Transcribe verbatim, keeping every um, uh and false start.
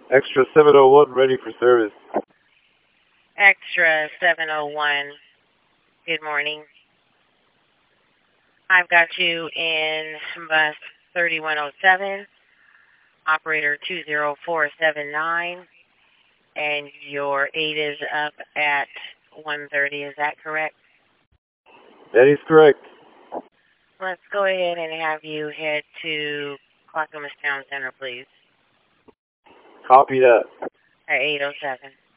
Extra seven oh one ready for service. Extra seven oh one, good morning. I've got you in bus thirty-one oh seven, operator two zero four seven nine, and your aid is up at one thirty, is that correct? That is correct. Let's go ahead and have you head to Clackamas Town Center, please. Copy that. At eight oh seven.